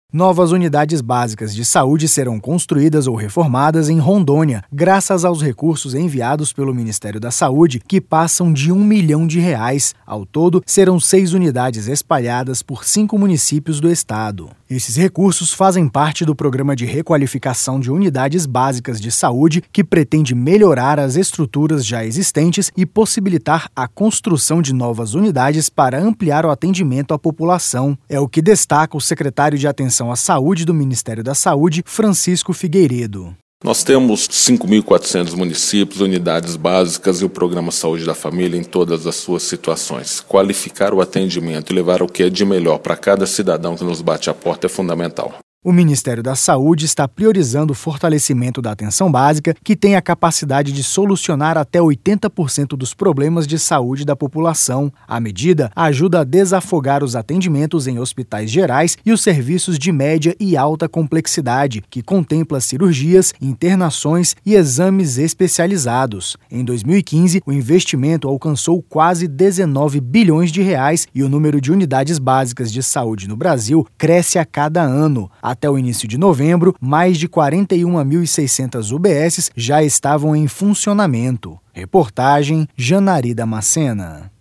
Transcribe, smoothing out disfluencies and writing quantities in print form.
Novas unidades básicas de saúde serão construídas ou reformadas em Rondônia, graças aos recursos enviados pelo Ministério da Saúde, que passam de R$1 milhão. Ao todo, serão 6 unidades espalhadas por 5 municípios do estado. Esses recursos fazem parte do programa de requalificação de unidades básicas de saúde, que pretende melhorar as estruturas já existentes e possibilitar a construção de novas unidades para ampliar o atendimento à população. É o que destaca o secretário de Atenção à Saúde do Ministério da Saúde, Francisco Figueiredo. Nós temos 5.400 municípios, unidades básicas e o Programa Saúde da Família em todas as suas situações. Qualificar o atendimento e levar o que é de melhor para cada cidadão que nos bate à porta é fundamental. O Ministério da Saúde está priorizando o fortalecimento da atenção básica, que tem a capacidade de solucionar até 80% dos problemas de saúde da população. A medida ajuda a desafogar os atendimentos em hospitais gerais e os serviços de média e alta complexidade, que contempla cirurgias, internações e exames especializados. Em 2015, o investimento alcançou quase R$19 bilhões e o número de unidades básicas de saúde no Brasil cresce a cada ano. Até o início de novembro, mais de 41.600 UBSs já estavam em funcionamento. Reportagem Janari Damascena.